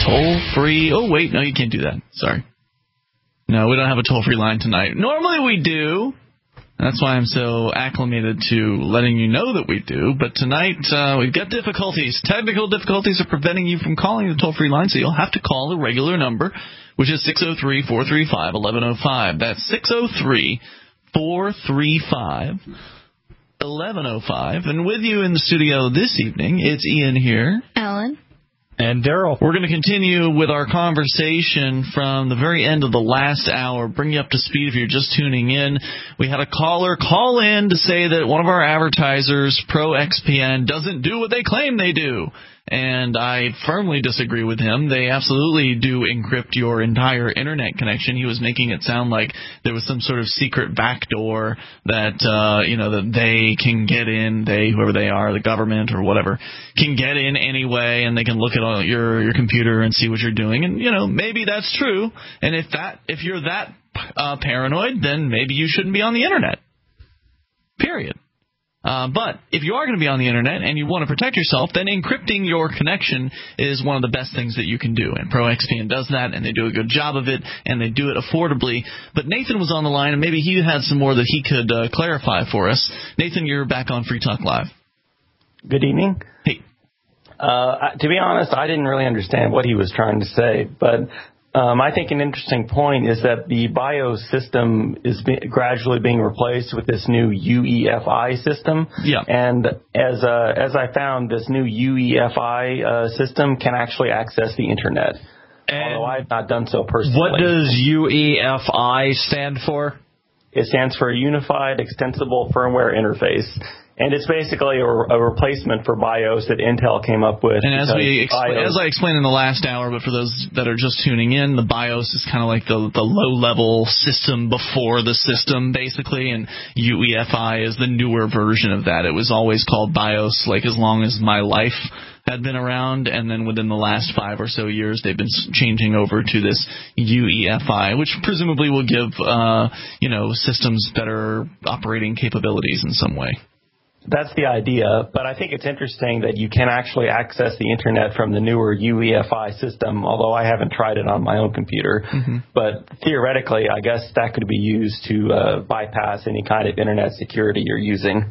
toll-free... Oh, wait, no, you can't do that. Sorry. No, we don't have a toll-free line tonight. Normally we do. That's why I'm so acclimated to letting you know that we do. But tonight we've got difficulties. Technical difficulties are preventing you from calling the toll-free line, so you'll have to call the regular number, which is 603-435-1105. That's 603-435-1105. And with you in the studio this evening, it's Ian here. Alan. And Daryl. We're going to continue with our conversation from the very end of the last hour, bring you up to speed if you're just tuning in. We had a caller call in to say that one of our advertisers, ProXPN, doesn't do what they claim they do. And I firmly disagree with him. They absolutely do encrypt your entire internet connection. He was making it sound like there was some sort of secret backdoor that, that they can get in, whoever they are, the government or whatever, can get in anyway, and they can look at your computer and see what you're doing. And, maybe that's true. And if you're that paranoid, then maybe you shouldn't be on the internet. Period. But if you are going to be on the internet and you want to protect yourself, then encrypting your connection is one of the best things that you can do. And ProXPN does that, and they do a good job of it, and they do it affordably. But Nathan was on the line, and maybe he had some more that he could clarify for us. Nathan, you're back on Free Talk Live. Good evening. Hey. To be honest, I didn't really understand what he was trying to say, but I think an interesting point is that the BIOS system is gradually being replaced with this new UEFI system. Yeah. And as I found, this new UEFI system can actually access the internet. And although I've not done so personally. What does UEFI stand for? It stands for Unified Extensible Firmware Interface. And it's basically a replacement for BIOS that Intel came up with. And as I explained in the last hour, but for those that are just tuning in, the BIOS is kind of like the low-level system before the system, basically, and UEFI is the newer version of that. It was always called BIOS, like as long as my life had been around, and then within the last 5 or so years, they've been changing over to this UEFI, which presumably will give systems better operating capabilities in some way. That's the idea, but I think it's interesting that you can actually access the internet from the newer UEFI system, although I haven't tried it on my own computer. Mm-hmm. But theoretically, I guess that could be used to bypass any kind of internet security you're using.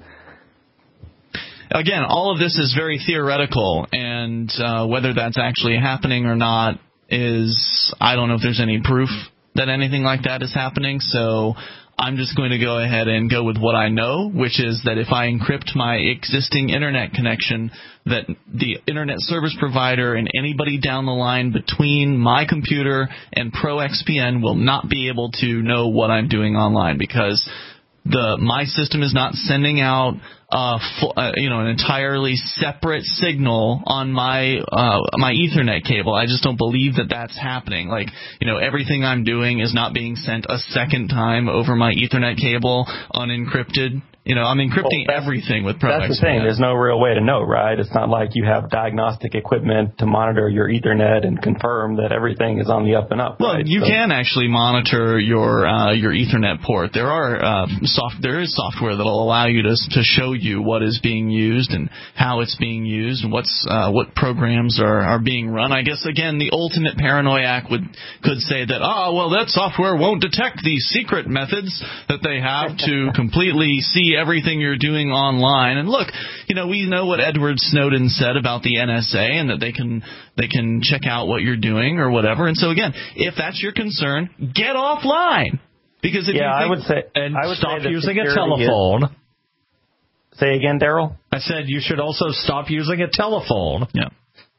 Again, all of this is very theoretical, and whether that's actually happening or not I don't know if there's any proof that anything like that is happening, so I'm just going to go ahead and go with what I know, which is that if I encrypt my existing internet connection, that the internet service provider and anybody down the line between my computer and ProXPN will not be able to know what I'm doing online, because my system is not sending out an entirely separate signal on my Ethernet cable. I just don't believe that that's happening. Like, everything I'm doing is not being sent a second time over my Ethernet cable unencrypted. I'm encrypting everything with ProXPN. That's the thing. There's no real way to know, right? It's not like you have diagnostic equipment to monitor your Ethernet and confirm that everything is on the up and up. Well, right? you can actually monitor your Ethernet port. There is software that will allow you to show you what is being used and how it's being used and what programs are being run. I guess, again, the ultimate paranoiac could say that, that software won't detect these secret methods that they have to completely see everything you're doing online. And look, we know what Edward Snowden said about the NSA and that they can check out what you're doing or whatever. And so again, if that's your concern, get offline. Because I would say stop using a telephone. Say again, Daryl? I said you should also stop using a telephone. Yeah.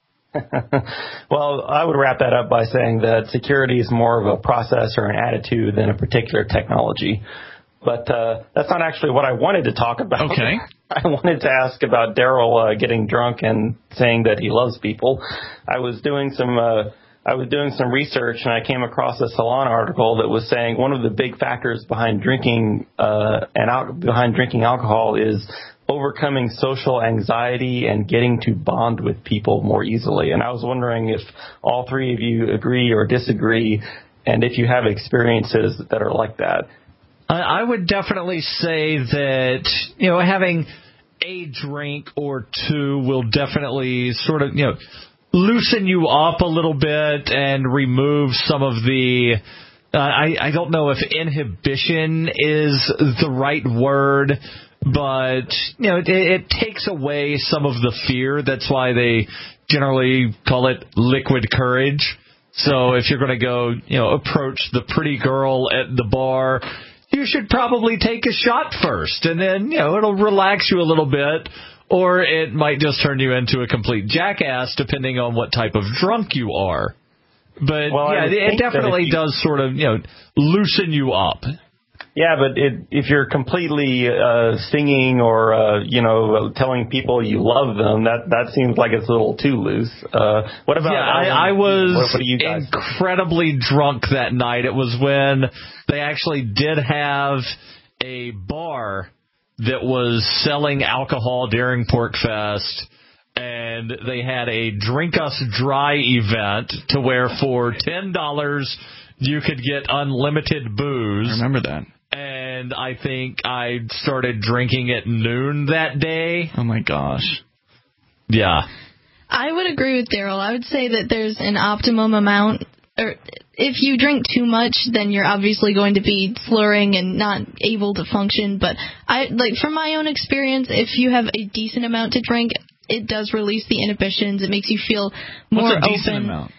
Well, I would wrap that up by saying that security is more of a process or an attitude than a particular technology. But that's not actually what I wanted to talk about. Okay. I wanted to ask about Daryl getting drunk and saying that he loves people. I was doing some research, and I came across a Salon article that was saying one of the big factors behind drinking alcohol is overcoming social anxiety and getting to bond with people more easily. And I was wondering if all three of you agree or disagree, and if you have experiences that are like that. I would definitely say that, having a drink or two will definitely sort of, loosen you up a little bit and remove some of the, I don't know if inhibition is the right word, but it takes away some of the fear. That's why they generally call it liquid courage. So if you're going to go, approach the pretty girl at the bar, you should probably take a shot first, and then, it'll relax you a little bit, or it might just turn you into a complete jackass depending on what type of drunk you are. But, it definitely does sort of, loosen you up. Yeah, but if you're completely singing or telling people you love them, that seems like it's a little too loose. What about? Yeah, I was incredibly drunk that night. It was when they actually did have a bar that was selling alcohol during PorcFest, and they had a Drink Us Dry event to where for $10 you could get unlimited booze. I remember that. And I think I started drinking at noon that day. Oh, my gosh. Yeah. I would agree with Daryl. I would say that there's an optimum amount. Or if you drink too much, then you're obviously going to be slurring and not able to function. But from my own experience, if you have a decent amount to drink, it does release the inhibitions. It makes you feel more open. What's a decent amount?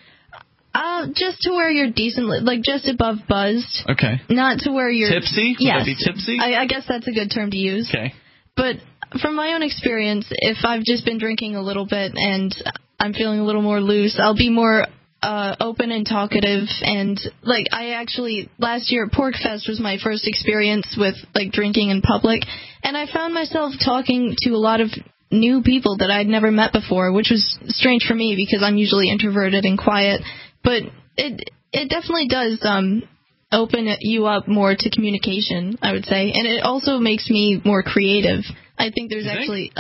Just to where you're decently, just above buzzed. Okay. Not to where you're... Tipsy? Yes. Would that be tipsy? I guess that's a good term to use. Okay. But from my own experience, if I've just been drinking a little bit and I'm feeling a little more loose, I'll be more open and talkative. And, I actually, last year at PorcFest was my first experience with, drinking in public. And I found myself talking to a lot of new people that I'd never met before, which was strange for me because I'm usually introverted and quiet. But it definitely does open you up more to communication, I would say, and it also makes me more creative. I think there's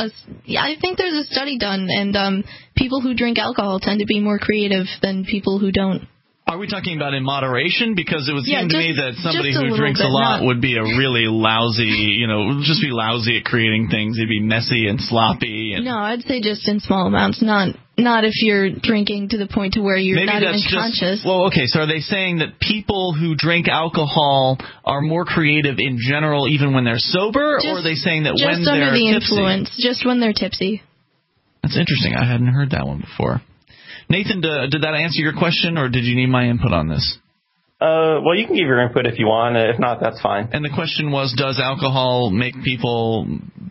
I think there's a study done, and people who drink alcohol tend to be more creative than people who don't. Are we talking about in moderation? Because it would seem to me that somebody who drinks a bit, lot would be a really lousy, just be lousy at creating things. They'd be messy and sloppy. No, I'd say just in small amounts, not if you're drinking to the point to where you're not even conscious. Well, okay, so are they saying that people who drink alcohol are more creative in general even when they're sober, or are they saying that when they're under the tipsy? Influence, just when they're tipsy. That's interesting. I hadn't heard that one before. Nathan, did that answer your question, or did you need my input on this? Well, you can give your input if you want. If not, that's fine. And the question was, does alcohol make people...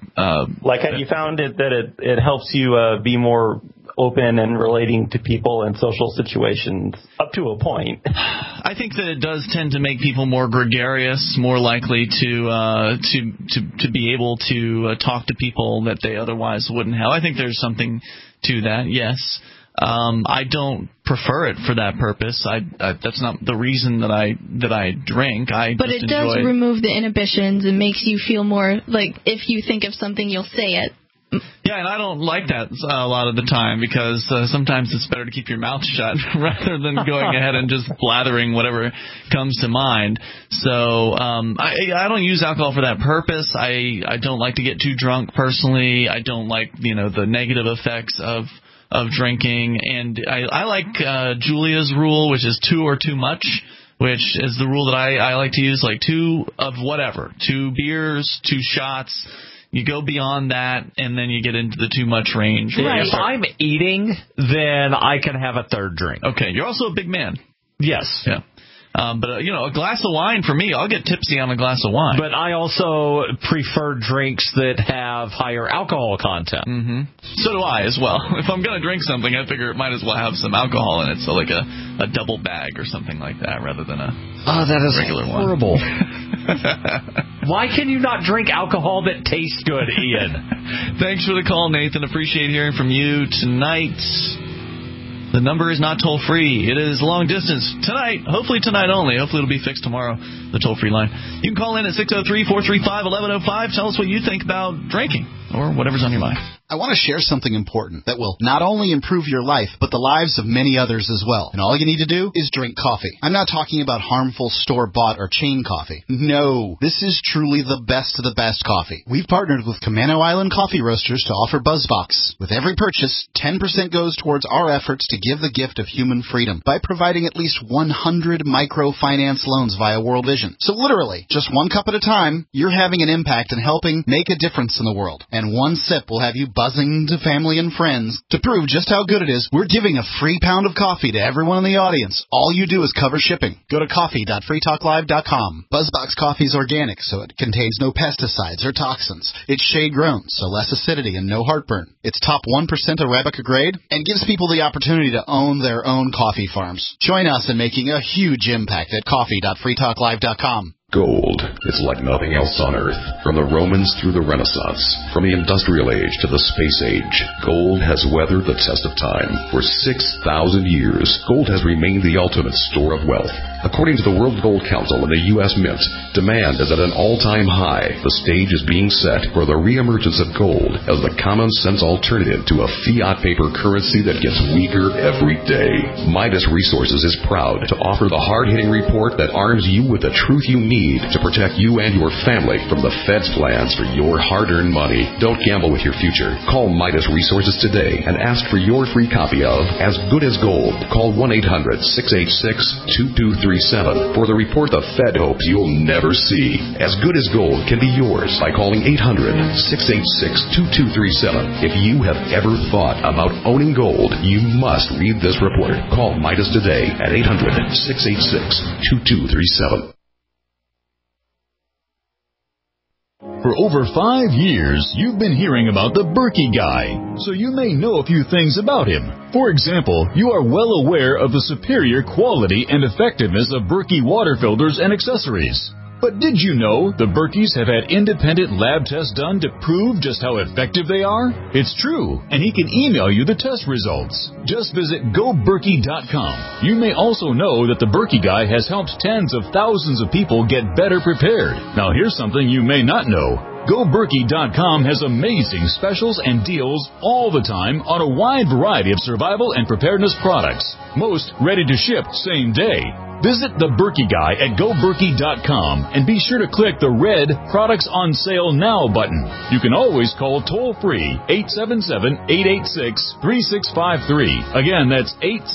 you found that it helps you be more open and relating to people in social situations up to a point. I think that it does tend to make people more gregarious, more likely to be able to talk to people that they otherwise wouldn't have. I think there's something to that, yes. I don't prefer it for that purpose. That's not the reason that I drink. But it does remove the inhibitions and makes you feel more like if you think of something, you'll say it. Yeah, and I don't like that a lot of the time because sometimes it's better to keep your mouth shut rather than going ahead and just blathering whatever comes to mind. So I don't use alcohol for that purpose. I don't like to get too drunk personally. I don't like the negative effects of drinking, and I like Julia's rule, which is 2 or too much, which is the rule that I like to use, like 2 of whatever, 2 beers, 2 shots. You go beyond that, and then you get into the too much range. Right. If I'm eating, then I can have a third drink. Okay, you're also a big man. Yes. Yeah. But a glass of wine for me, I'll get tipsy on a glass of wine. But I also prefer drinks that have higher alcohol content. Mm-hmm. So do I as well. If I'm going to drink something, I figure it might as well have some alcohol in it. So like a double bag or something like that rather than a regular horrible. one. Why can you not drink alcohol that tastes good, Ian? Thanks for the call, Nathan. Appreciate hearing from you tonight. The number is not toll-free. It is long distance tonight, hopefully tonight only. Hopefully it'll be fixed tomorrow, the toll-free line. You can call in at 603-435-1105. Tell us what you think about drinking or whatever's on your mind. I want to share something important that will not only improve your life, but the lives of many others as well. And all you need to do is drink coffee. I'm not talking about harmful store-bought or chain coffee. No, this is truly the best of the best coffee. We've partnered with Camano Island Coffee Roasters to offer BuzzBox. With every purchase, 10% goes towards our efforts to give the gift of human freedom by providing at least 100 microfinance loans via World Vision. So literally, just one cup at a time, you're having an impact and helping make a difference in the world. And one sip will have you buzzing to family and friends. To prove just how good it is, we're giving a free pound of coffee to everyone in the audience. All you do is cover shipping. Go to coffee.freetalklive.com. BuzzBox coffee is organic, so it contains no pesticides or toxins. It's shade-grown, so less acidity and no heartburn. It's top 1% Arabica grade and gives people the opportunity to own their own coffee farms. Join us in making a huge impact at coffee.freetalklive.com. Gold is like nothing else on Earth. From the Romans through the Renaissance, from the Industrial Age to the Space Age, gold has weathered the test of time. For 6,000 years, gold has remained the ultimate store of wealth. According to the World Gold Council and the U.S. Mint, demand is at an all-time high. The stage is being set for the reemergence of gold as the common-sense alternative to a fiat paper currency that gets weaker every day. Midas Resources is proud to offer the hard-hitting report that arms you with the truth you need to protect you and your family from the Fed's plans for your hard-earned money. Don't gamble with your future. Call Midas Resources today and ask for your free copy of As Good as Gold. Call 1-800-686-2237 for the report the Fed hopes you'll never see. As Good as Gold can be yours by calling 800-686-2237. If you have ever thought about owning gold, you must read this report. Call Midas today at 800-686-2237. For over 5 years, you've been hearing about the Berkey Guy, so you may know a few things about him. For example, you are well aware of the superior quality and effectiveness of Berkey water filters and accessories. But did you know the Berkeys have had independent lab tests done to prove just how effective they are? It's true, and he can email you the test results. Just visit GoBerkey.com. You may also know that the Berkey Guy has helped tens of thousands of people get better prepared. Now here's something you may not know. GoBerkey.com has amazing specials and deals all the time on a wide variety of survival and preparedness products. Most ready to ship same day. Visit the Berkey Guy at GoBerkey.com and be sure to click the red Products on Sale Now button. You can always call toll-free 877-886-3653. Again, that's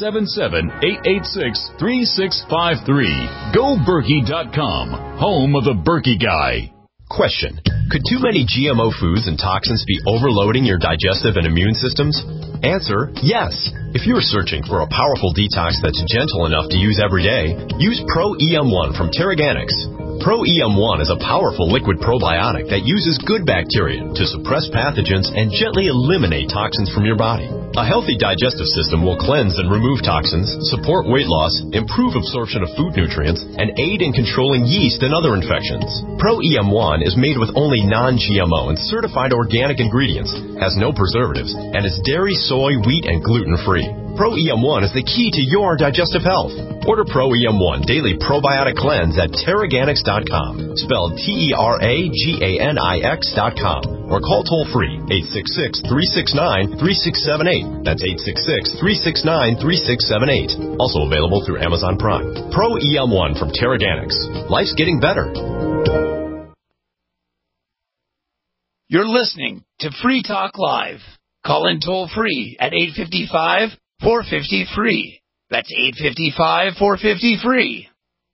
877-886-3653. GoBerkey.com, home of the Berkey Guy. Question. Could too many GMO foods and toxins be overloading your digestive and immune systems? Answer, yes. If you're searching for a powerful detox that's gentle enough to use every day, use Pro-EM1 from Teraganix. Pro-EM1 is a powerful liquid probiotic that uses good bacteria to suppress pathogens and gently eliminate toxins from your body. A healthy digestive system will cleanse and remove toxins, support weight loss, improve absorption of food nutrients, and aid in controlling yeast and other infections. Pro-EM1 is made with only non-GMO and certified organic ingredients, has no preservatives, and is dairy, soy, wheat, and gluten-free. Pro-EM1 is the key to your digestive health. Order Pro-EM1 Daily Probiotic Cleanse at Teraganix.com, spelled Teraganix.com, or call toll-free 866-369-3678. That's 866-369-3678. Also available through Amazon Prime. Pro-EM1 from Teraganix. Life's getting better. You're listening to Free Talk Live. Call in toll-free at 855-450-FREE. That's 855-450-FREE.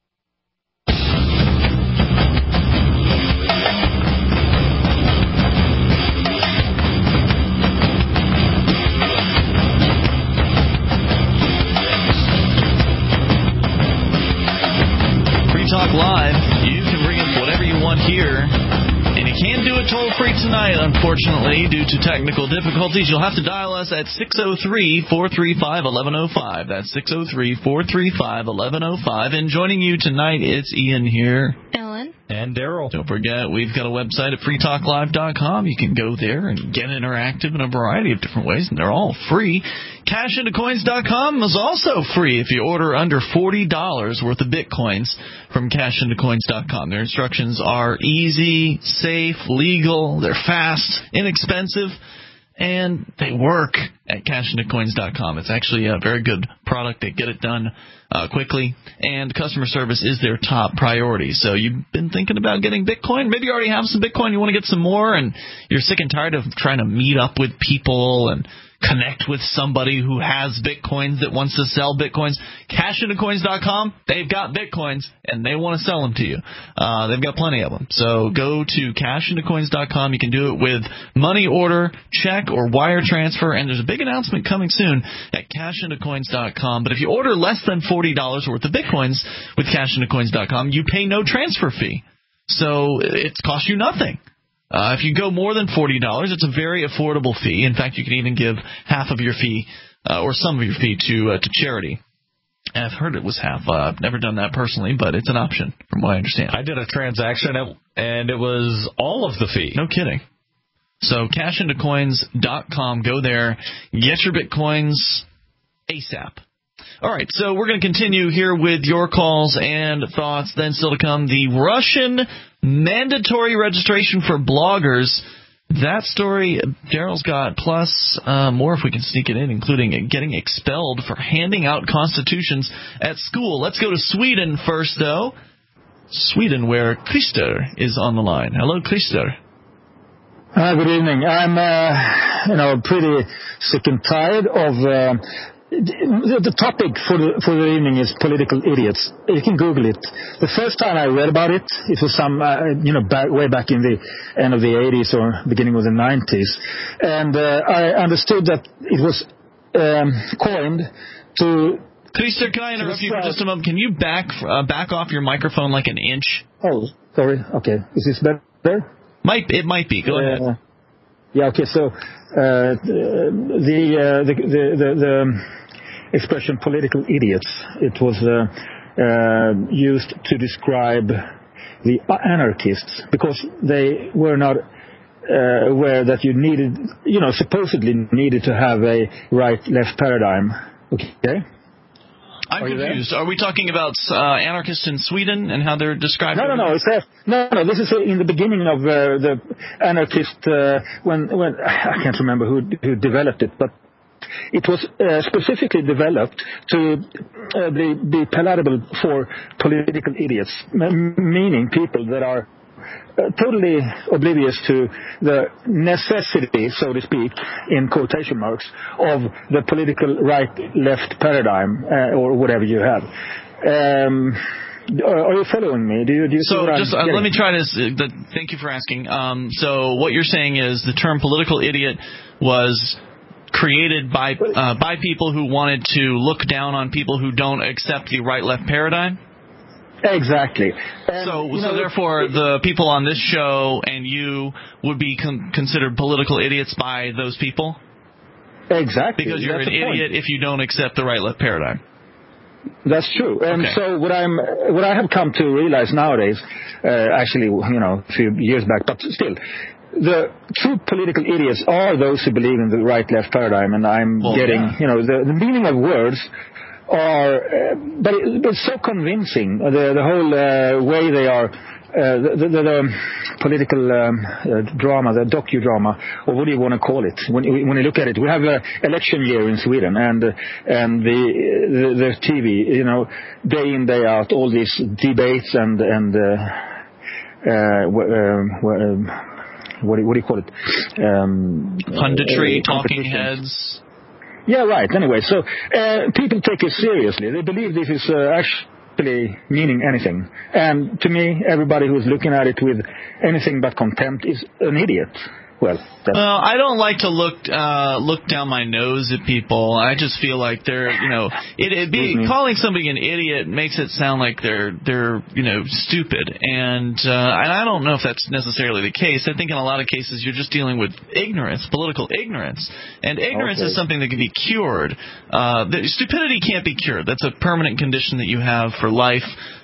Free Talk Live. You can bring up whatever you want here. And you can't do it toll-free tonight, unfortunately, due to technical difficulties. You'll have to dial us at 603-435-1105. That's 603-435-1105. And joining you tonight, it's Ian here. Ellen. And Daryl. Don't forget, we've got a website at freetalklive.com. You can go there and get interactive in a variety of different ways, and they're all free. CashIntoCoins.com is also free if you order under $40 worth of Bitcoins from CashIntoCoins.com. Their instructions are easy, safe, legal, they're fast, inexpensive, and they work at cashintocoins.com. It's actually a very good product. They get it done quickly, and customer service is their top priority. So you've been thinking about getting Bitcoin? Maybe you already have some Bitcoin, you want to get some more, and you're sick and tired of trying to meet up with people and connect with somebody who has Bitcoins that wants to sell Bitcoins. Cashintocoins.com, they've got Bitcoins, and they want to sell them to you. They've got plenty of them. So go to cashintocoins.com. You can do it with money order, check, or wire transfer, and there's a big announcement coming soon at cashintocoins.com. But if you order less than $40 worth of Bitcoins with cashintocoins.com, you pay no transfer fee. So it costs you nothing. If you go more than $40, it's a very affordable fee. In fact, you can even give half of your fee or some of your fee to charity. And I've heard it was half. I've never done that personally, but it's an option from what I understand. I did a transaction, and it was all of the fee. No kidding. So cashintocoins.com. Go there. Get your Bitcoins ASAP. All right, so we're going to continue here with your calls and thoughts. Then still to come, the Russian mandatory registration for bloggers. That story Daryl's got, plus more if we can sneak it in, including getting expelled for handing out constitutions at school. Let's go to Sweden first, though. Sweden, where Christer is on the line. Hello, Christer. Good evening. I'm pretty sick and tired of... The topic for the evening is political idiots. You can Google it. The first time I read about it, it was way back in the end of the 80s or beginning of the 90s, and I understood that it was coined to. Christer, can I interrupt you for just a moment? Can you back off your microphone like an inch? Oh, sorry. Okay, is this better? It might be. Go ahead. Yeah. Okay. So the expression political idiots, it was used to describe the anarchists, because they were not aware that you needed, supposedly needed to have a right-left paradigm. Okay? I'm confused. Are we talking about anarchists in Sweden and how they're described? No. No. This is in the beginning of the anarchist, when I can't remember who developed it, but it was specifically developed to be palatable for political idiots, meaning people that are totally oblivious to the necessity, so to speak, in quotation marks, of the political right-left paradigm, or whatever you have. Are you following me? Do you so just let me try this. Thank you for asking. So what you're saying is the term political idiot was created by people who wanted to look down on people who don't accept the right-left paradigm? Exactly. So therefore, the people on this show and you would be considered political idiots by those people? Exactly. Because you're an idiot if you don't accept the right-left paradigm. That's true. And so what I have come to realize nowadays, actually, a few years back, but still, the true political idiots are those who believe in the right-left paradigm, and the meaning of words are, but it's so convincing. The whole way they are, the political drama, the docudrama, or what do you want to call it? When you look at it, we have an election year in Sweden, and the TV, day in, day out, all these debates and what do you call it? Punditry, talking heads. Yeah, right. Anyway, so people take it seriously. They believe this is actually meaning anything. And to me, everybody who's looking at it with anything but contempt is an idiot. Well, I don't like to look down my nose at people. I just feel like they're, calling somebody an idiot makes it sound like they're stupid. And I don't know if that's necessarily the case. I think in a lot of cases you're just dealing with ignorance, political ignorance. And ignorance is something that can be cured. Stupidity can't be cured. That's a permanent condition that you have for life.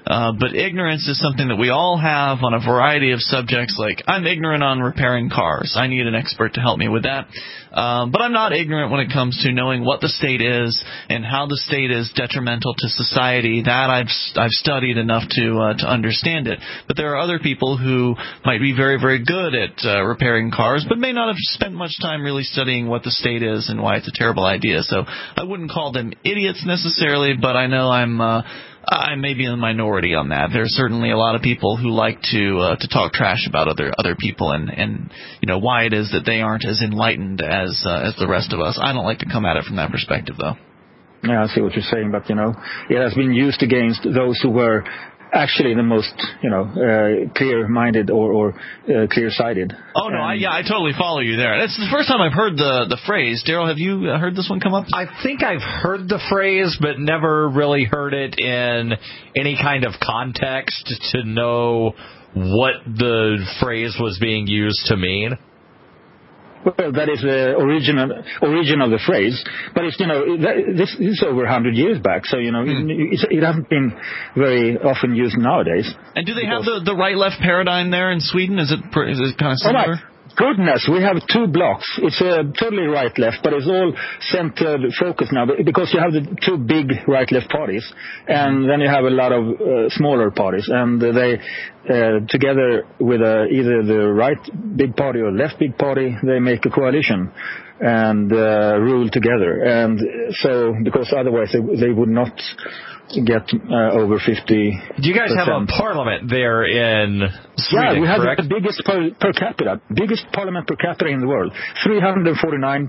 But ignorance is something that we all have on a variety of subjects. Like, I'm ignorant on repairing cars. I need an expert to help me with that. But I'm not ignorant when it comes to knowing what the state is and how the state is detrimental to society. That I've studied enough to understand it. But there are other people who might be very, very good at repairing cars, but may not have spent much time really studying what the state is and why it's a terrible idea. So I wouldn't call them idiots necessarily, but I know I may be in the minority on that. There's certainly a lot of people who like to talk trash about other people and why it is that they aren't as enlightened as the rest of us. I don't like to come at it from that perspective, though. Yeah, I see what you're saying, but it has been used against those who were actually the most, clear-minded or clear-sighted. Oh, no, I totally follow you there. It's the first time I've heard the phrase. Daryl, have you heard this one come up? I think I've heard the phrase, but never really heard it in any kind of context to know what the phrase was being used to mean. Well, that is the origin of the phrase, but it's this is over 100 years back, so it hasn't been very often used nowadays. And do they have the right-left paradigm there in Sweden? Is it kind of similar? Oh, my goodness, we have 2 blocks. It's totally right-left, but it's all center focus now because you have the 2 big right-left parties, and then you have a lot of smaller parties, and they together with either the right big party or left big party, they make a coalition and rule together. And so, because otherwise they would not get over 50%. Do you guys have a parliament there in Sweden? Yeah, we have correct? the biggest per capita, biggest parliament per capita in the world. 349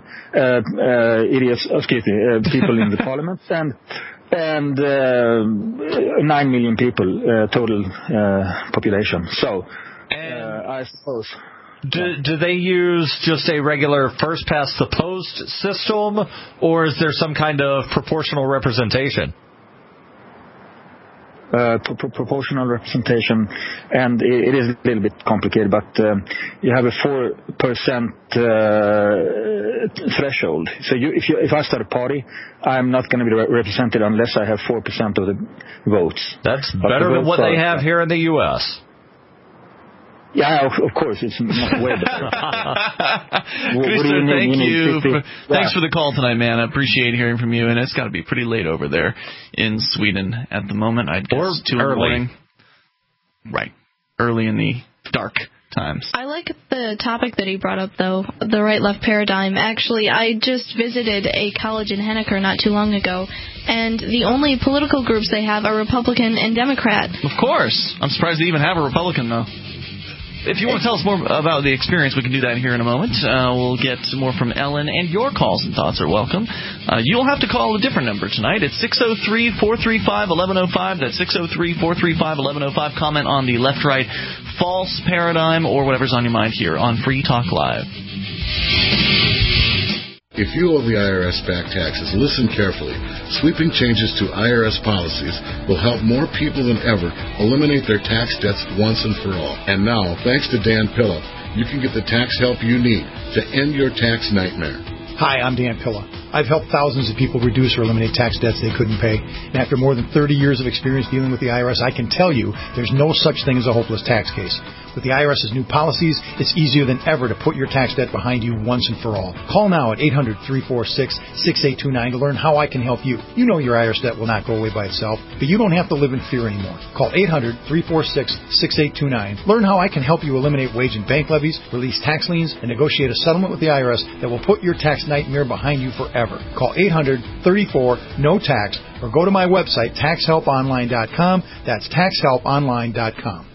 people in the parliament, and 9 million people total population. So, I suppose. Do they use just a regular first past the post system, or is there some kind of proportional representation? Proportional representation, and it is a little bit complicated, but you have a 4% threshold. So if I start a party, I'm not going to be represented unless I have 4% of the votes. That's better than what they have here in the U.S. Yeah, of course, it's not way better. Christo, thank you. Thanks for the call tonight, man. I appreciate hearing from you, and it's got to be pretty late over there in Sweden at the moment. I'd guess 2 in the morning. Right. Early in the dark times. I like the topic that he brought up, though, the right-left paradigm. Actually, I just visited a college in Henniker not too long ago, and the only political groups they have are Republican and Democrat. Of course. I'm surprised they even have a Republican, though. If you want to tell us more about the experience, we can do that here in a moment. We'll get some more from Ellen, and your calls and thoughts are welcome. You'll have to call a different number tonight. It's 603-435-1105. That's 603-435-1105. Comment on the left-right false paradigm or whatever's on your mind here on Free Talk Live. If you owe the IRS back taxes, listen carefully. Sweeping changes to IRS policies will help more people than ever eliminate their tax debts once and for all. And now, thanks to Dan Pilla, you can get the tax help you need to end your tax nightmare. Hi, I'm Dan Pilla. I've helped thousands of people reduce or eliminate tax debts they couldn't pay. And after more than 30 years of experience dealing with the IRS, I can tell you there's no such thing as a hopeless tax case. With the IRS's new policies, it's easier than ever to put your tax debt behind you once and for all. Call now at 800-346-6829 to learn how I can help you. You know your IRS debt will not go away by itself, but you don't have to live in fear anymore. Call 800-346-6829. Learn how I can help you eliminate wage and bank levies, release tax liens, and negotiate a settlement with the IRS that will put your tax nightmare behind you forever. Call 800-34-NO-TAX or go to my website, taxhelponline.com. That's taxhelponline.com.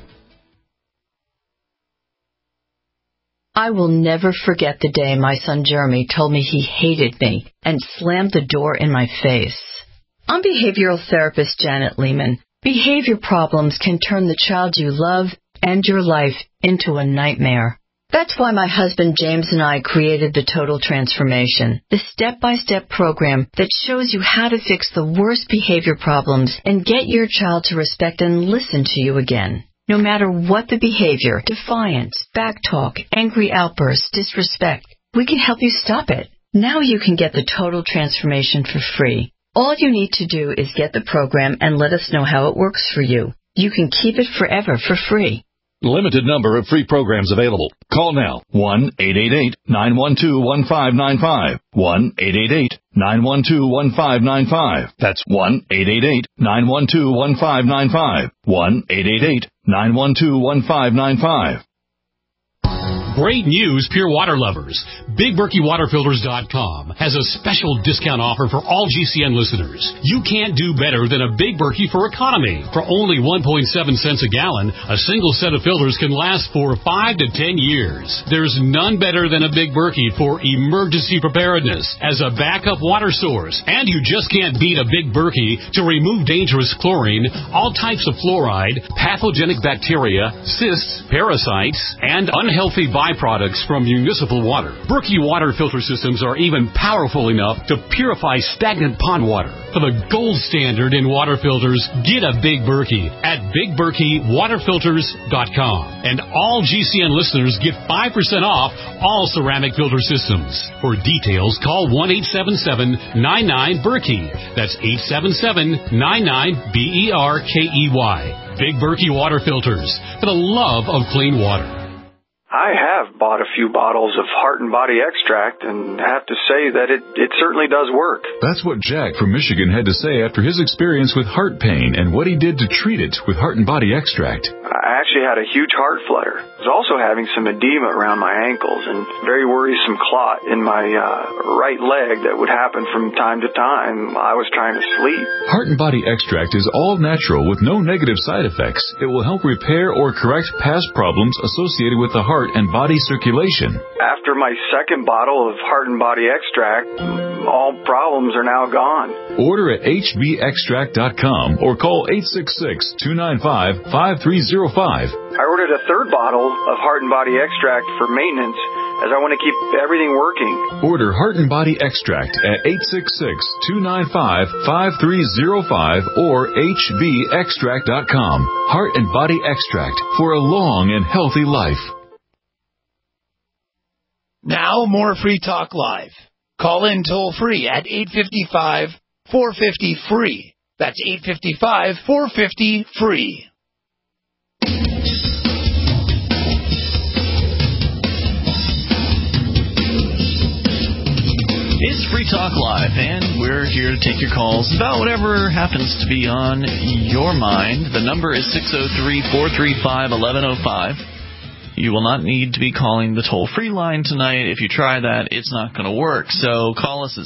I will never forget the day my son Jeremy told me he hated me and slammed the door in my face. I'm behavioral therapist Janet Lehman. Behavior problems can turn the child you love and your life into a nightmare. That's why my husband James and I created the Total Transformation, the step-by-step program that shows you how to fix the worst behavior problems and get your child to respect and listen to you again. No matter what the behavior, defiance, backtalk, angry outbursts, disrespect, we can help you stop it. Now you can get the Total Transformation for free. All you need to do is get the program and let us know how it works for you. You can keep it forever for free. Limited number of free programs available. Call now. 1-888-912-1595. 1-888-912-1595. That's 1-888-912-1595. 1-888-912-1595. Great news, Pure Water lovers. BigBerkeyWaterFilters.com has a special discount offer for all GCN listeners. You can't do better than a Big Berkey for economy. For only 1.7 cents a gallon, a single set of filters can last for 5 to 10 years. There's none better than a Big Berkey for emergency preparedness as a backup water source. And you just can't beat a Big Berkey to remove dangerous chlorine, all types of fluoride, pathogenic bacteria, cysts, parasites, and unhealthy byproducts from municipal water. Berkey water filter systems are even powerful enough to purify stagnant pond water. For the gold standard in water filters, get a Big Berkey at BigBerkeyWaterFilters.com. And all GCN listeners get 5% off all ceramic filter systems. For details, call 1-877-99-BERKEY. That's 877-99-BERKEY. Big Berkey Water Filters, for the love of clean water. I have bought a few bottles of Heart and Body Extract and have to say that it certainly does work. That's what Jack from Michigan had to say after his experience with heart pain and what he did to treat it with Heart and Body Extract. I actually had a huge heart flutter. I was also having some edema around my ankles and very worrisome clot in my right leg that would happen from time to time while I was trying to sleep. Heart and Body Extract is all natural with no negative side effects. It will help repair or correct past problems associated with the heart and body circulation. After my second bottle of Heart and Body Extract, all problems are now gone. Order at hbextract.com or call 866-295-5305. I ordered a third bottle of Heart and Body Extract for maintenance as I want to keep everything working. Order Heart and Body Extract at 866-295-5305 or hbextract.com. Heart and Body Extract for a long and healthy life. Now, more Free Talk Live. Call in toll-free at 855-450-FREE. That's 855-450-FREE. It's Free Talk Live, and we're here to take your calls about whatever happens to be on your mind. The number is 603-435-1105. You will not need to be calling the toll-free line tonight. If you try that, it's not going to work. So call us at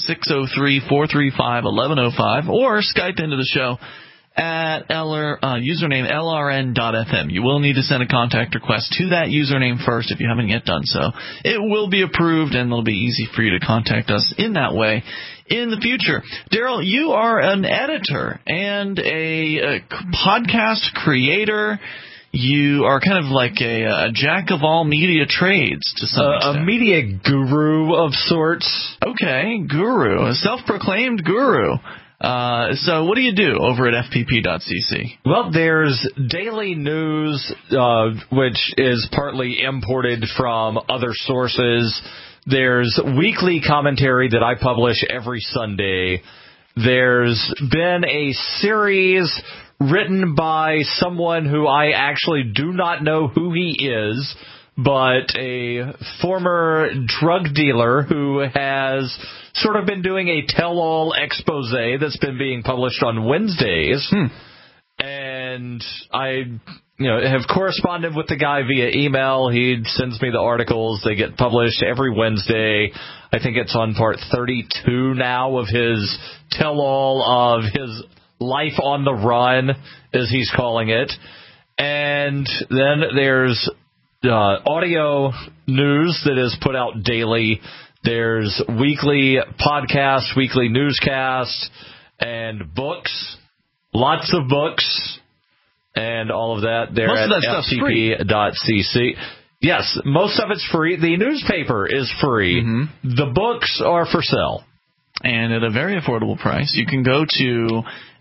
603-435-1105 or Skype into the show at username LRN.FM. You will need to send a contact request to that username first if you haven't yet done so. It will be approved, and it'll be easy for you to contact us in that way in the future. Daryl, you are an editor and a podcast creator. You are kind of like a jack of all media trades to some extent. A media guru of sorts. Okay, guru, a self-proclaimed guru. So what do you do over at fpp.cc? Well, there's daily news, which is partly imported from other sources. There's weekly commentary that I publish every Sunday. There's been a series written by someone who I actually do not know who he is, but a former drug dealer who has sort of been doing a tell-all expose that's been being published on Wednesdays. And I have corresponded with the guy via email. He sends me the articles. They get published every Wednesday. I think it's on part 32 now of his tell-all of his life on the run, as he's calling it. And then there's audio news that is put out daily. There's weekly podcasts, weekly newscasts, and books. Lots of books and all of that there most at of that stuff's free. fpp.cc. Yes, most of it's free. The newspaper is free. Mm-hmm. The books are for sale. And at a very affordable price. You can go to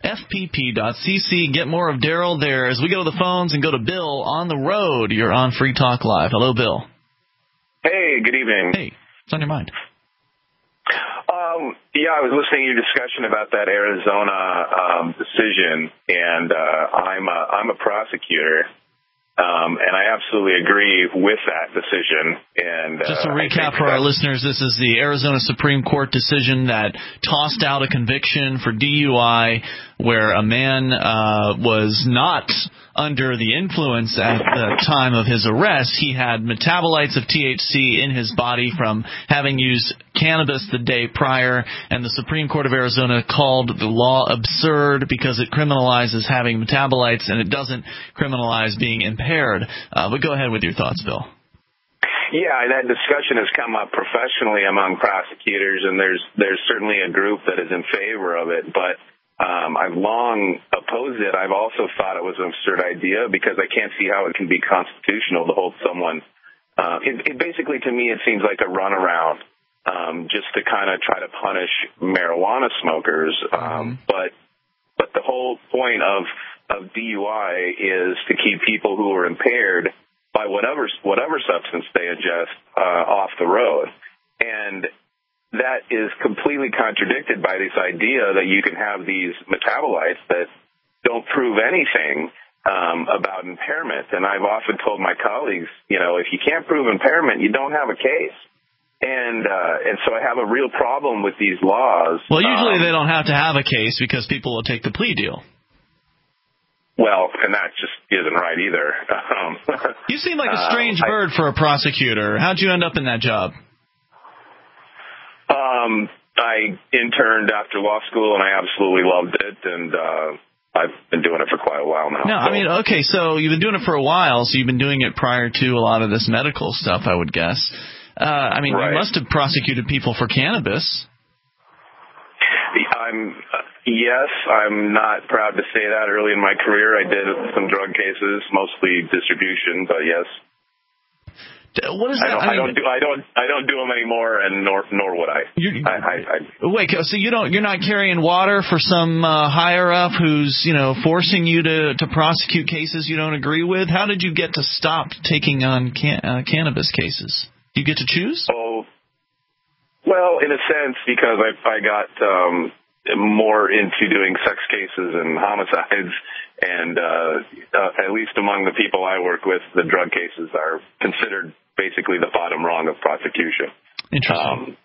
fpp.cc, get more of Daryl there. As we go to the phones and go to Bill on the road, you're on Free Talk Live. Hello, Bill. Hey, good evening. Hey, what's on your mind? I was listening to your discussion about that Arizona decision, and I'm a prosecutor, and I absolutely agree with that decision. And just to recap for our listeners, this is the Arizona Supreme Court decision that tossed out a conviction for DUI where a man was not under the influence at the time of his arrest. He had metabolites of THC in his body from having used cannabis the day prior, and the Supreme Court of Arizona called the law absurd because it criminalizes having metabolites and it doesn't criminalize being impaired. But go ahead with your thoughts, Bill. Yeah, that discussion has come up professionally among prosecutors, and there's certainly a group that is in favor of it, but I've long opposed it. I've also thought it was an absurd idea because I can't see how it can be constitutional to hold someone. It basically, to me, it seems like a runaround just to kind of try to punish marijuana smokers. But the whole point of DUI is to keep people who are impaired by whatever substance they ingest off the road. And that is completely contradicted by this idea that you can have these metabolites that don't prove anything about impairment. And I've often told my colleagues, if you can't prove impairment, you don't have a case. And so I have a real problem with these laws. Well, usually they don't have to have a case because people will take the plea deal. Well, and that just isn't right either. You seem like a strange bird for a prosecutor. How'd you end up in that job? I interned after law school, and I absolutely loved it, and I've been doing it for quite a while now. No, I mean, okay, so you've been doing it for a while, so you've been doing it prior to a lot of this medical stuff, I would guess. Right. You must have prosecuted people for cannabis. Yes, I'm not proud to say that. Early in my career, I did some drug cases, mostly distribution, but yes. What is that? I don't do them anymore, and nor would I. Wait, so you're not carrying water for some higher up who's forcing you to prosecute cases you don't agree with? How did you get to stop taking on cannabis cases? Do you get to choose? Oh, well, in a sense, because I got more into doing sex cases and homicides. And at least among the people I work with, the drug cases are considered basically the bottom rung of prosecution. Interesting.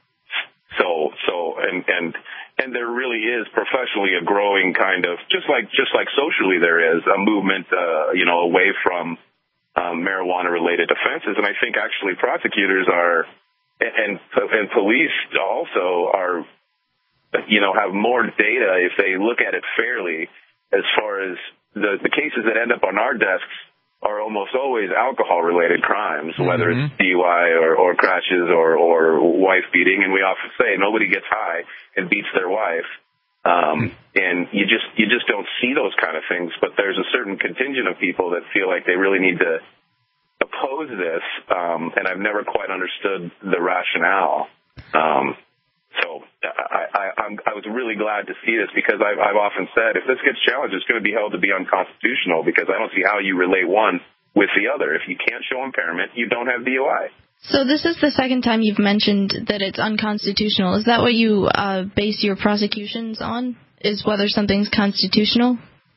And there really is professionally a growing kind of just like socially there is a movement away from marijuana related offenses. And I think actually prosecutors are and police also are have more data if they look at it fairly, as far as the cases that end up on our desks are almost always alcohol-related crimes, whether it's DUI or crashes or wife beating. And we often say nobody gets high and beats their wife. And you just don't see those kind of things. But there's a certain contingent of people that feel like they really need to oppose this. And I've never quite understood the rationale. So I was really glad to see this, because I've often said if this gets challenged, it's going to be held to be unconstitutional, because I don't see how you relate one with the other. If you can't show impairment, you don't have DUI. So this is the second time you've mentioned that it's unconstitutional. Is that what you base your prosecutions on, is whether something's constitutional?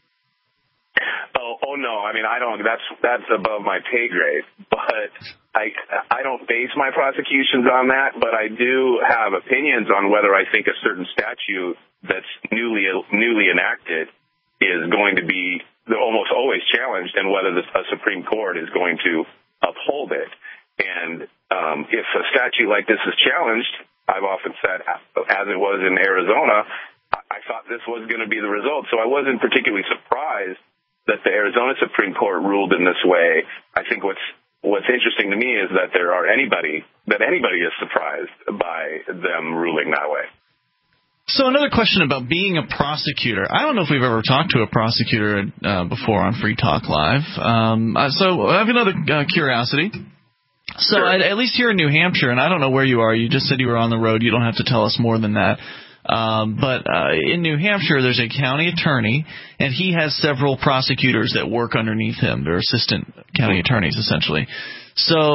Oh no, I mean, I don't. That's above my pay grade. But I don't base my prosecutions on that. But I do have opinions on whether I think a certain statute that's newly enacted is going to be almost always challenged, and whether a Supreme Court is going to uphold it. And if a statute like this is challenged, I've often said, as it was in Arizona, I thought this was going to be the result. So I wasn't particularly surprised that the Arizona Supreme Court ruled in this way. I think what's interesting to me is that anybody is surprised by them ruling that way. So another question about being a prosecutor. I don't know if we've ever talked to a prosecutor before on Free Talk Live. So I have another curiosity. So sure. At least here in New Hampshire, and I don't know where you are. You just said you were on the road. You don't have to tell us more than that. But in New Hampshire, there's a county attorney, and he has several prosecutors that work underneath him. They're assistant county attorneys, essentially. So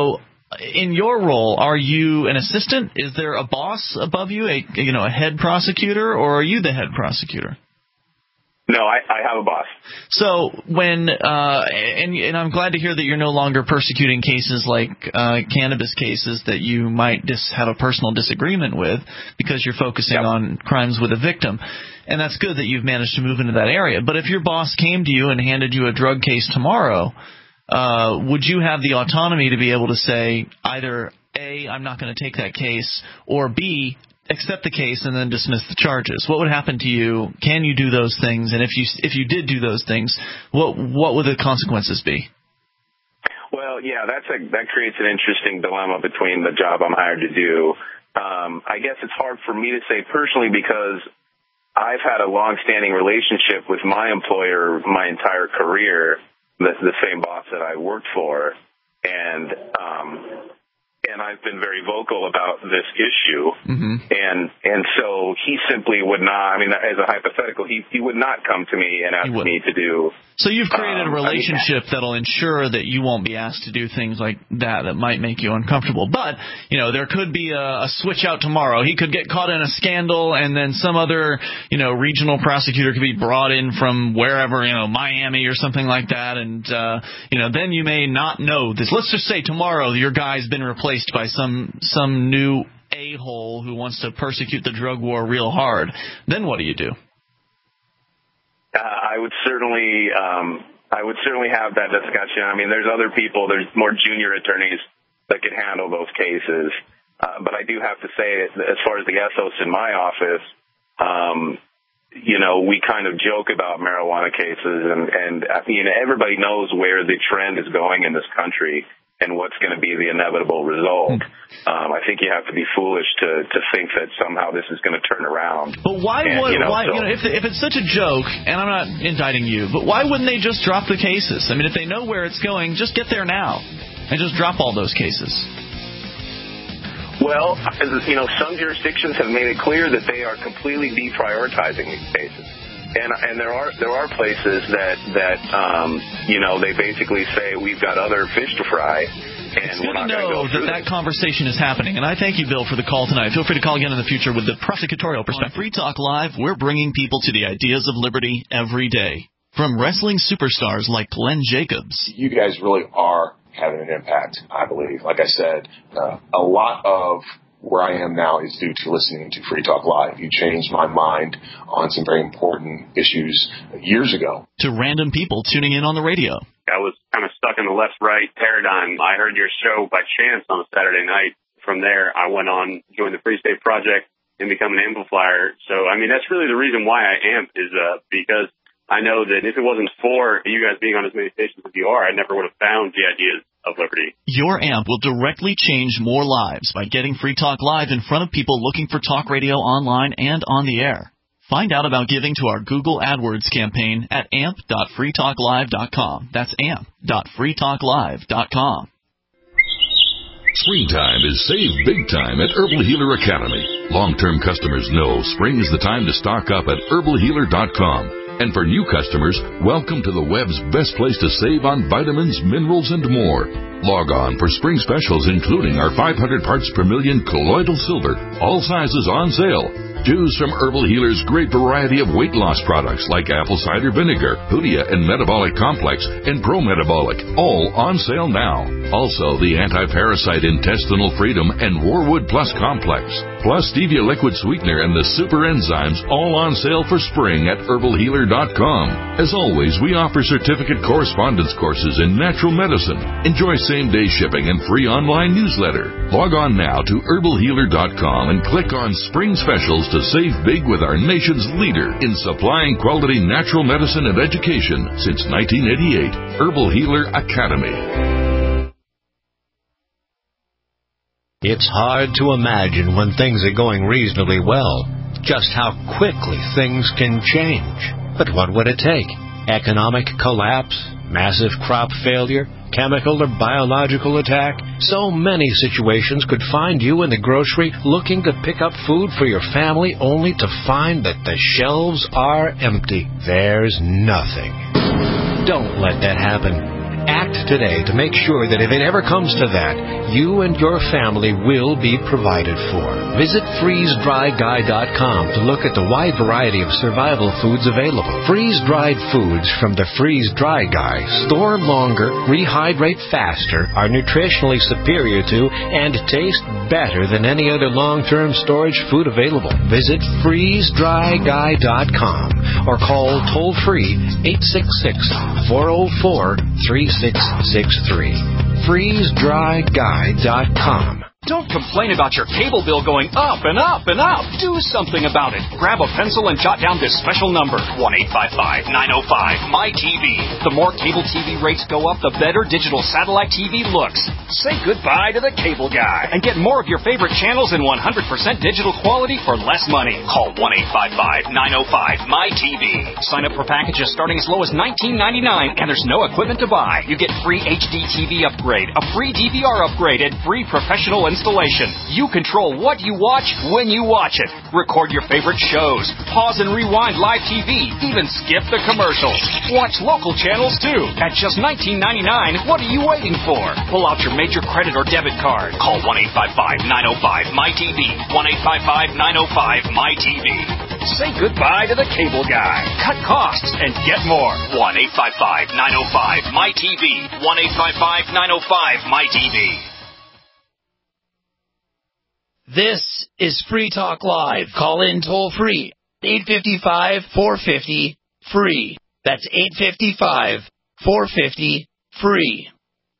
in your role, are you an assistant? Is there a boss above you, a head prosecutor, or are you the head prosecutor? No, I have a boss. So when and I'm glad to hear that you're no longer persecuting cases like cannabis cases that you might have a personal disagreement with, because you're focusing on crimes with a victim. And that's good that you've managed to move into that area. But if your boss came to you and handed you a drug case tomorrow, would you have the autonomy to be able to say either A, I'm not going to take that case, or B, accept the case and then dismiss the charges? What would happen to you? Can you do those things? And if you did do those things, what would the consequences be? Well, yeah, that creates an interesting dilemma between the job I'm hired to do. I guess it's hard for me to say personally because I've had a long-standing relationship with my employer my entire career, the same boss that I worked for, and I've been very vocal about this issue, and so he simply would not. I mean, as a hypothetical, he would not come to me and ask me to do. So you've created a relationship that'll ensure that you won't be asked to do things like that might make you uncomfortable. But there could be a switch out tomorrow. He could get caught in a scandal, and then some other regional prosecutor could be brought in from wherever, Miami or something like that, and then you may not know this. Let's just say tomorrow your guy's been replaced by some new a-hole who wants to persecute the drug war real hard. Then what do you do? I would certainly have that discussion. I mean, there's other people, there's more junior attorneys that can handle those cases. But I do have to say, as far as the ethos in my office, we kind of joke about marijuana cases, and everybody knows where the trend is going in this country and what's going to be the inevitable result. I think you have to be foolish to think that somehow this is going to turn around. But if it's such a joke, and I'm not indicting you, but why wouldn't they just drop the cases? I mean, if they know where it's going, just get there now and just drop all those cases. Well, some jurisdictions have made it clear that they are completely deprioritizing these cases. And there are places that they basically say we've got other fish to fry, and we're not going to go through that conversation is happening. And I thank you, Bill, for the call tonight. Feel free to call again in the future with the prosecutorial perspective. On Free Talk Live, we're bringing people to the ideas of liberty every day. From wrestling superstars like Glenn Jacobs. You guys really are having an impact, I believe. Like I said, a lot of where I am now is due to listening to Free Talk Live. You changed my mind on some very important issues years ago. To random people tuning in on the radio. I was kind of stuck in the left-right paradigm. I heard your show by chance on a Saturday night. From there, I went on, joined the Free State Project, and become an amplifier. So, I mean, that's really the reason why I amp is because I know that if it wasn't for you guys being on as many stations as you are, I never would have found the ideas of liberty. Your amp will directly change more lives by getting Free Talk Live in front of people looking for talk radio online and on the air. Find out about giving to our Google AdWords campaign at amp.freetalklive.com. That's amp.freetalklive.com. Springtime is save big time at Herbal Healer Academy. Long-term customers know spring is the time to stock up at herbalhealer.com. And for new customers, welcome to the web's best place to save on vitamins, minerals, and more. Log on for spring specials, including our 500 parts per million colloidal silver, all sizes on sale. Choose from Herbal Healer's great variety of weight loss products like apple cider vinegar, Hoodia and Metabolic Complex, and Pro Metabolic, all on sale now. Also, the Anti-Parasite Intestinal Freedom and Warwood Plus Complex, plus Stevia Liquid Sweetener and the Super Enzymes, all on sale for spring at herbalhealer.com. As always, we offer certificate correspondence courses in natural medicine. Enjoy same-day shipping and free online newsletter. Log on now to herbalhealer.com and click on Spring Specials to save big with our nation's leader in supplying quality natural medicine and education since 1988, Herbal Healer Academy. It's hard to imagine when things are going reasonably well, just how quickly things can change. But what would it take? Economic collapse? Massive crop failure? Chemical or biological attack? So many situations could find you in the grocery looking to pick up food for your family only to find that the shelves are empty. There's nothing. Don't let that happen. Act Act today to make sure that if it ever comes to that, you and your family will be provided for. Visit freezedryguy.com to look at the wide variety of survival foods available. Freeze-dried foods from the Freeze Dry Guy store longer, rehydrate faster, are nutritionally superior to, and taste better than any other long-term storage food available. Visit freezedryguy.com or call toll-free 866-404-3663. freezedryguy.com. Don't complain about your cable bill going up and up and up. Do something about it. Grab a pencil and jot down this special number, 1-855-905-MY-TV. The more cable TV rates go up, the better digital satellite TV looks. Say goodbye to the cable guy and get more of your favorite channels in 100% digital quality for less money. Call 1-855-905-MY-TV. Sign up for packages starting as low as $19.99, and there's no equipment to buy. You get free HD TV upgrade, a free DVR upgrade, and free professional installation. You control what you watch when you watch it. Record your favorite shows. Pause and rewind live TV. Even skip the commercials. Watch local channels too. At just $19.99, what are you waiting for? Pull out your major credit or debit card. Call 1-855-905-MY-TV. 1-855-905-MY-TV. Say goodbye to the cable guy. Cut costs and get more. 1-855-905-MY-TV. 1-855-905-MY-TV. This is Free Talk Live. Call in toll free. 855-450-FREE. That's 855-450-FREE.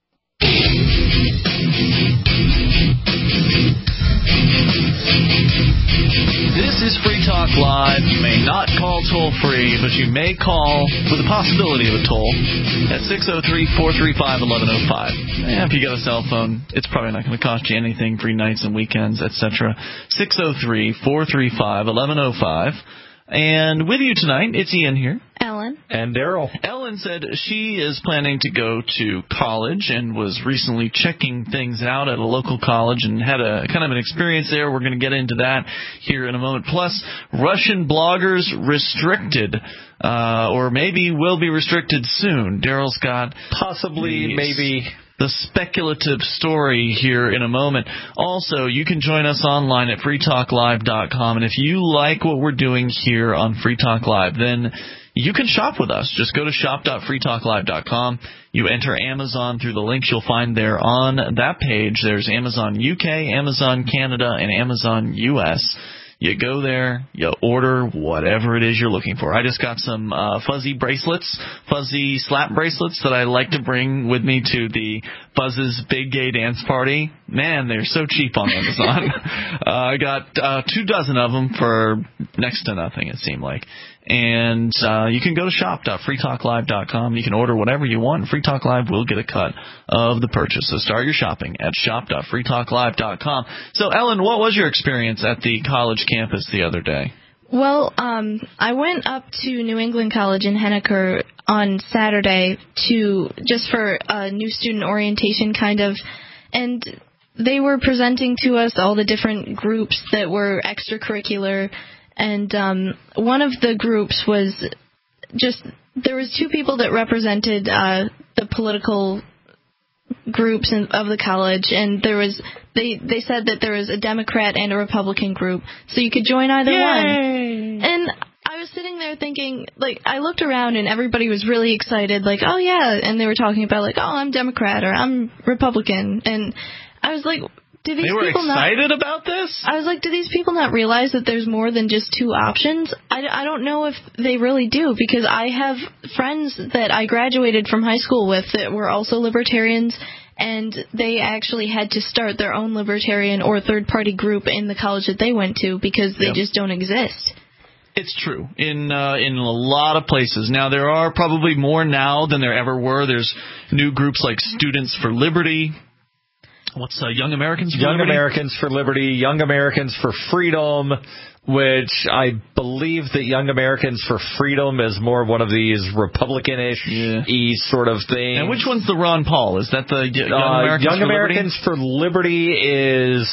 This is Free Talk Live. You may not call toll-free, but you may call with the possibility of a toll at 603-435-1105. If you got a cell phone, it's probably not going to cost you anything, free nights and weekends, etc. 603-435-1105. And with you tonight, it's Ian here. Ellen. And Daryl. Ellen said she is planning to go to college and was recently checking things out at a local college and had a kind of an experience there. We're going to get into that here in a moment. Plus, Russian bloggers restricted, or maybe will be restricted soon. Daryl's got maybe the speculative story here in a moment. Also, you can join us online at freetalklive.com, and if you like what we're doing here on Free Talk Live, then you can shop with us. Just go to shop.freetalklive.com. You enter Amazon through the links you'll find there on that page. There's Amazon UK, Amazon Canada, and Amazon US. You go there, you order whatever it is you're looking for. I just got some fuzzy slap bracelets that I like to bring with me to the Buzz's Big Gay Dance Party. Man, they're so cheap on Amazon. I got 24 of them for next to nothing, it seemed like. And you can go to shop.freetalklive.com. You can order whatever you want, and Free Talk Live will get a cut of the purchase. So start your shopping at shop.freetalklive.com. So, Ellen, what was your experience at the college campus the other day? Well, I went up to New England College in Henniker on Saturday just for a new student orientation kind of, and they were presenting to us all the different groups that were extracurricular. And one of the groups was there was two people that represented the political groups of the college, and they said that there was a Democrat and a Republican group, so you could join either one. And I was sitting there thinking, like, I looked around and everybody was really excited, like, oh yeah, and they were talking about like, oh, I'm Democrat or I'm Republican, and I was like, they were excited about this? I was like, do these people not realize that there's more than just two options? I don't know if they really do, because I have friends that I graduated from high school with that were also libertarians, and they actually had to start their own libertarian or third-party group in the college that they went to because they just don't exist. It's true in a lot of places. Now, there are probably more now than there ever were. There's new groups like Students for Liberty. What's Young Americans for Liberty? Young Americans for Liberty, Young Americans for Freedom, which I believe that Young Americans for Freedom is more one of these Republican-ish sort of things. And which one's the Ron Paul? Is that the Young Americans for Liberty? Young Americans for Liberty is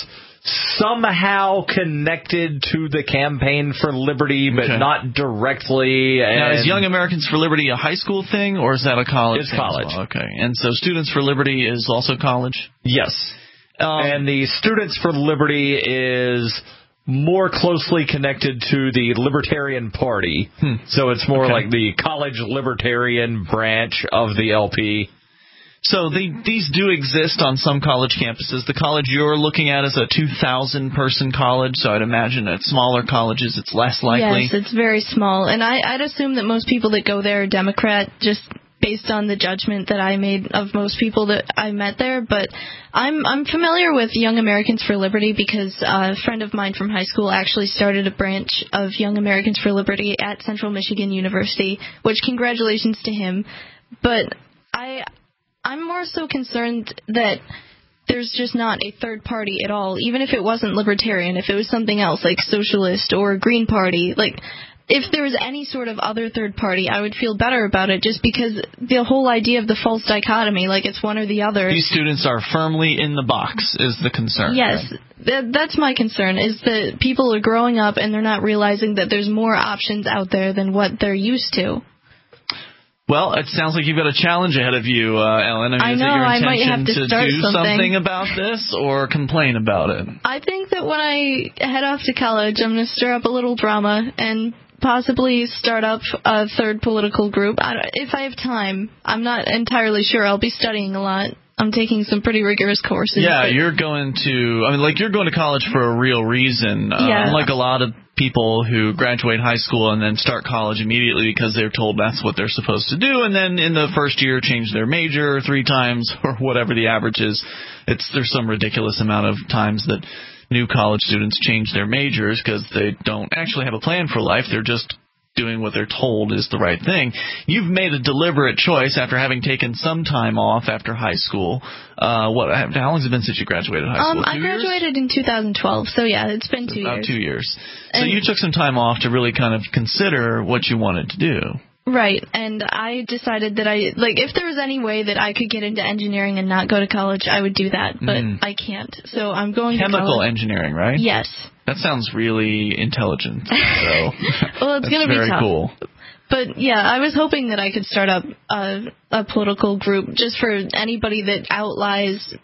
somehow connected to the Campaign for Liberty, but not directly. Now, is Young Americans for Liberty a high school thing, or is that a college It's thing as college. well? Okay. And so Students for Liberty is also college? Yes. And the Students for Liberty is more closely connected to the Libertarian Party. So it's more like the college libertarian branch of the LP. So these do exist on some college campuses. The college you're looking at is a 2,000-person college, so I'd imagine at smaller colleges it's less likely. Yes, it's very small. And I'd assume that most people that go there are Democrat, just based on the judgment that I made of most people that I met there. But I'm familiar with Young Americans for Liberty because a friend of mine from high school actually started a branch of Young Americans for Liberty at Central Michigan University, which congratulations to him. But I'm more so concerned that there's just not a third party at all, even if it wasn't libertarian, if it was something else like socialist or Green Party. Like, if there was any sort of other third party, I would feel better about it just because the whole idea of the false dichotomy, like it's one or the other. These students are firmly in the box is the concern. Yes, right? That's my concern, is that people are growing up and they're not realizing that there's more options out there than what they're used to. Well, it sounds like you've got a challenge ahead of you, Ellen. I Is know, it your I intention might have to start do something about this or complain about it? I think that when I head off to college, I'm going to stir up a little drama and possibly start up a third political group. If I have time. I'm not entirely sure. I'll be studying a lot. I'm taking some pretty rigorous courses. Yeah, you're going to college for a real reason. Unlike a lot of people who graduate high school and then start college immediately because they're told that's what they're supposed to do, and then in the first year change their major 3 times or whatever the average is. There's some ridiculous amount of times that new college students change their majors because they don't actually have a plan for life. They're just doing what they're told is the right thing. You've made a deliberate choice after having taken some time off after high school. How long has it been since you graduated high school? I graduated in 2012, so yeah, it's been 2 years. About 2 years. So you took some time off to really kind of consider what you wanted to do. Right, and I decided that if there was any way that I could get into engineering and not go to college, I would do that, but I can't. So I'm going to college. Chemical engineering, right? Yes. That sounds really intelligent. So well, it's going to be very tough. Cool. But yeah, I was hoping that I could start up a political group just for anybody that outlies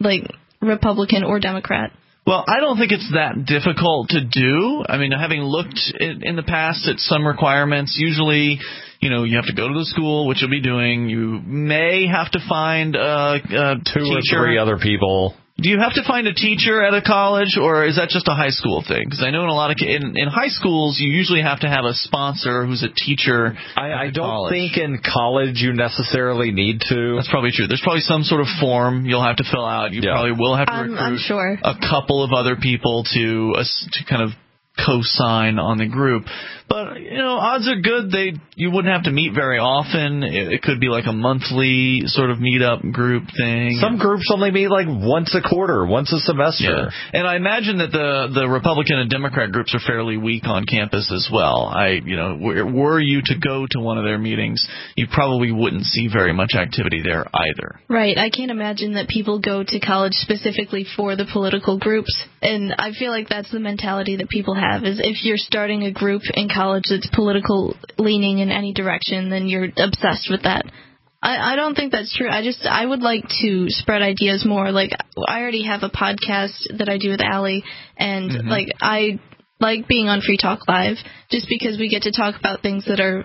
Republican or Democrat. Well, I don't think it's that difficult to do. I mean, having looked in the past at some requirements, usually, you have to go to the school, which you'll be doing. You may have to find a 2 or 3 other people. Do you have to find a teacher at a college, or is that just a high school thing? Because I know in a lot of in high schools, you usually have to have a sponsor who's a teacher. I don't think in college you necessarily need to. That's probably true. There's probably some sort of form you'll have to fill out. You probably will have to recruit a couple of other people to kind of co-sign on the group. But, odds are good you wouldn't have to meet very often. It could be like a monthly sort of meetup group thing. Some groups only meet once a quarter, once a semester. Yeah. And I imagine that the Republican and Democrat groups are fairly weak on campus as well. Were you to go to one of their meetings, you probably wouldn't see very much activity there either. Right. I can't imagine that people go to college specifically for the political groups. And I feel like that's the mentality that people have, is if you're starting a group in college that's political leaning in any direction, then you're obsessed with that. I don't think that's true. I would like to spread ideas more. I already have a podcast that I do with Allie, and I like being on Free Talk Live just because we get to talk about things that are,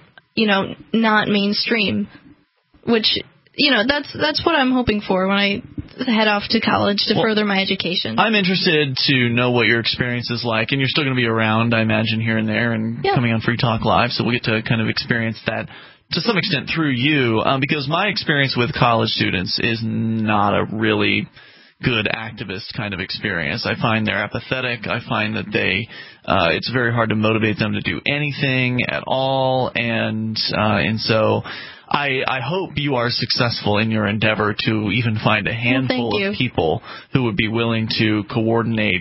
not mainstream, which, that's what I'm hoping for when I head off to college to further my education. I'm interested to know what your experience is like, and you're still going to be around, I imagine, here and there and coming on Free Talk Live, so we'll get to kind of experience that to some extent through you, because my experience with college students is not a really good activist kind of experience. I find they're apathetic. I find that it's very hard to motivate them to do anything at all, and so I hope you are successful in your endeavor to even find a handful of people who would be willing to coordinate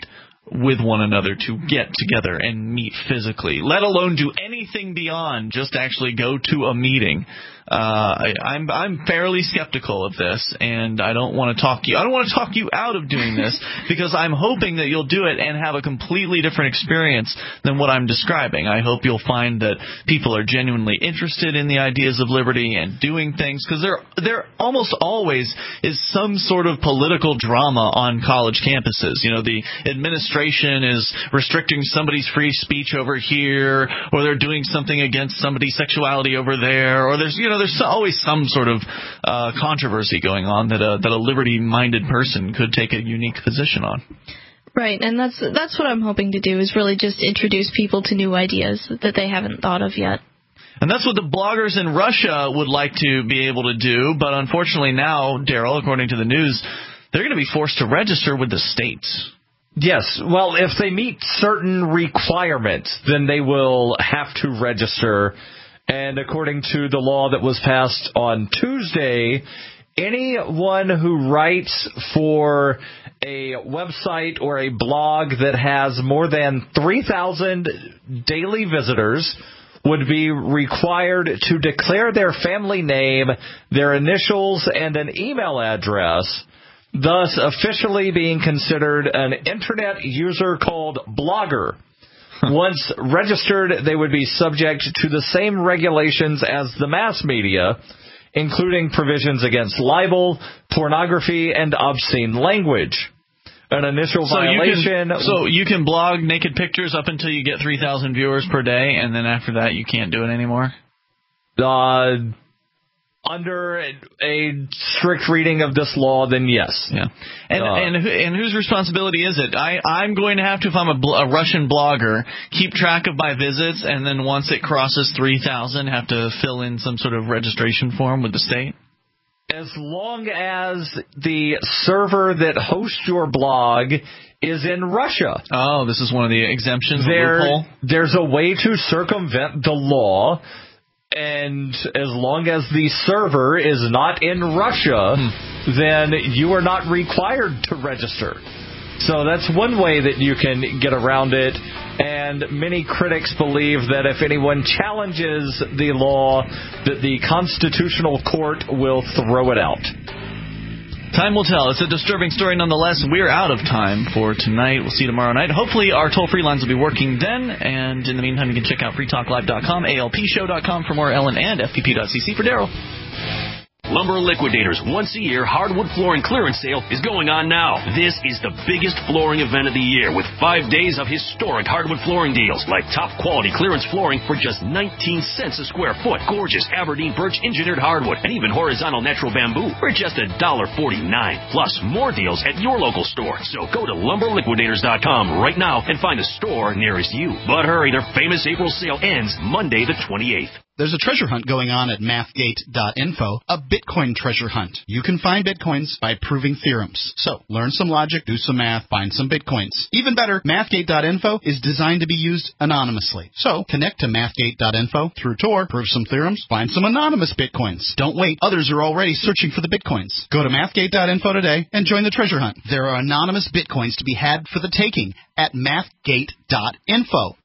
with one another to get together and meet physically, let alone do anything beyond just actually go to a meeting. I'm fairly skeptical of this, and I don't want to talk you out of doing this because I'm hoping that you'll do it and have a completely different experience than what I'm describing. I hope you'll find that people are genuinely interested in the ideas of liberty and doing things, because there almost always is some sort of political drama on college campuses. You know, the administration is restricting somebody's free speech over here, or they're doing something against somebody's sexuality over there, or there's always some sort of controversy going on that a liberty-minded person could take a unique position on. Right, and that's what I'm hoping to do, is really just introduce people to new ideas that they haven't thought of yet. And that's what the bloggers in Russia would like to be able to do, but unfortunately now, Daryl, according to the news, they're going to be forced to register with the states. Yes, well, if they meet certain requirements, then they will have to register. And according to the law that was passed on Tuesday, anyone who writes for a website or a blog that has more than 3,000 daily visitors would be required to declare their family name, their initials, and an email address, thus officially being considered an internet user called blogger. Once registered, they would be subject to the same regulations as the mass media, including provisions against libel, pornography, and obscene language. An initial violation... So you can blog naked pictures up until you get 3,000 viewers per day, and then after that you can't do it anymore? Under a strict reading of this law, then yes. Yeah. And whose responsibility is it? I'm going to have to, if I'm a Russian blogger, keep track of my visits, and then once it crosses 3,000, have to fill in some sort of registration form with the state? As long as the server that hosts your blog is in Russia. Oh, this is one of the exemptions, loophole? There's a way to circumvent the law. And as long as the server is not in Russia, then you are not required to register. So that's one way that you can get around it. And many critics believe that if anyone challenges the law, that the Constitutional Court will throw it out. Time will tell. It's a disturbing story nonetheless. We're out of time for tonight. We'll see you tomorrow night. Hopefully our toll-free lines will be working then. And in the meantime, you can check out freetalklive.com, alpshow.com for more Ellen, and fpp.cc for Daryl. Lumber Liquidators' once-a-year hardwood flooring clearance sale is going on now. This is the biggest flooring event of the year, with 5 days of historic hardwood flooring deals, like top-quality clearance flooring for just 19 cents a square foot, gorgeous Aberdeen birch engineered hardwood, and even horizontal natural bamboo for just $1.49. Plus, more deals at your local store. So go to LumberLiquidators.com right now and find a store nearest you. But hurry, their famous April sale ends Monday the 28th. There's a treasure hunt going on at mathgate.info, a Bitcoin treasure hunt. You can find Bitcoins by proving theorems. So, learn some logic, do some math, find some Bitcoins. Even better, mathgate.info is designed to be used anonymously. So, connect to mathgate.info through Tor, prove some theorems, find some anonymous Bitcoins. Don't wait, others are already searching for the Bitcoins. Go to mathgate.info today and join the treasure hunt. There are anonymous Bitcoins to be had for the taking at mathgate.info.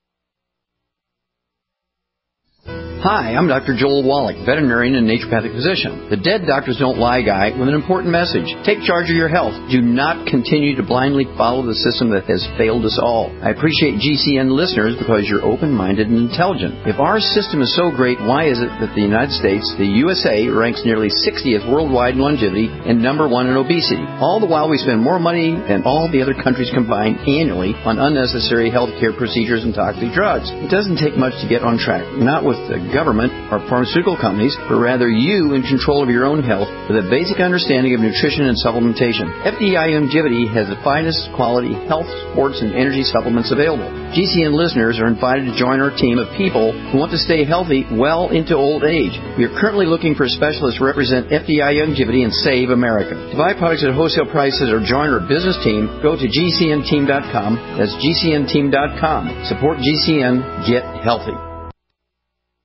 Hi, I'm Dr. Joel Wallach, veterinarian and naturopathic physician. The Dead Doctors Don't Lie guy with an important message. Take charge of your health. Do not continue to blindly follow the system that has failed us all. I appreciate GCN listeners because you're open-minded and intelligent. If our system is so great, why is it that the United States, the USA, ranks nearly 60th worldwide in longevity and number 1 in obesity? All the while we spend more money than all the other countries combined annually on unnecessary healthcare procedures and toxic drugs. It doesn't take much to get on track. Not with the government or pharmaceutical companies, but rather you in control of your own health with a basic understanding of nutrition and supplementation. FDI Longevity has the finest quality health, sports, and energy supplements available. GCN listeners are invited to join our team of people who want to stay healthy well into old age. We are currently looking for specialists to represent FDI Longevity and Save America. To buy products at wholesale prices or join our business team, go to GCNteam.com. That's GCNteam.com. Support GCN. Get healthy.